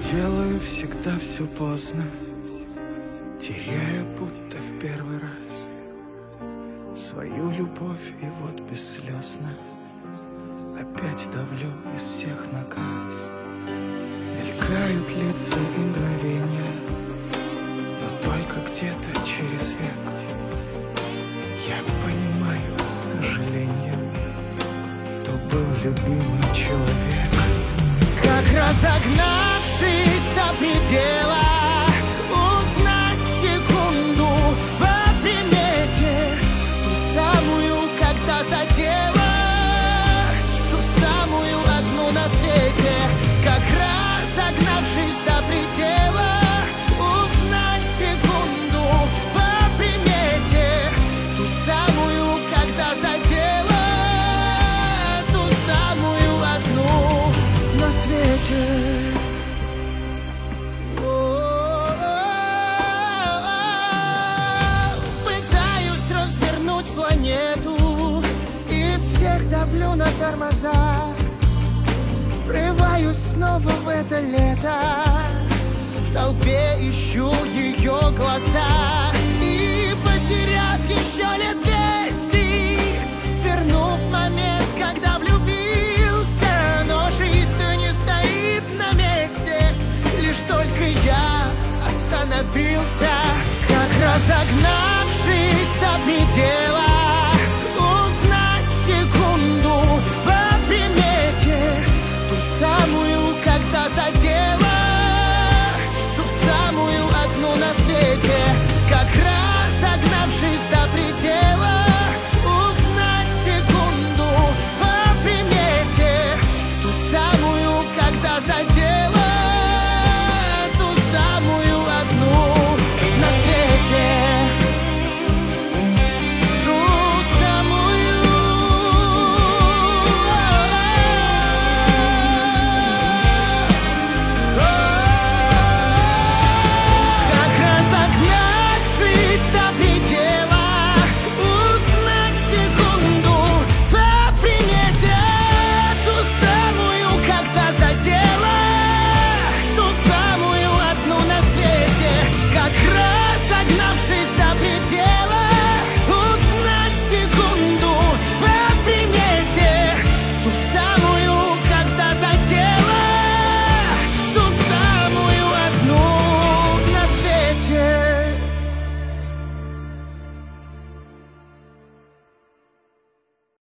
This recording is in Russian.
Делаю всегда все поздно, теряя будто в первый раз свою любовь, и вот бесслезно опять давлю из всех наказ. Мелькают лица и мгновения, но только где-то через век я понимаю с сожалением, кто был любимый человек. Как разогнавшись до предела, узнать секунду по примете, ту самую, когда задела, ту самую одну на свете. Как разогнавшись до предела, узнать секунду по примете, ту самую, когда задела, ту самую одну на свете. Пытаюсь развернуть планету, из всех давлю на тормоза. Врываюсь снова в это лето, в толпе ищу ее глаза. И потеряв еще лет 200, вернув момент, когда влюбился, но жизнь не стоит на месте, лишь только я остановился. Как разогнавшись до предела,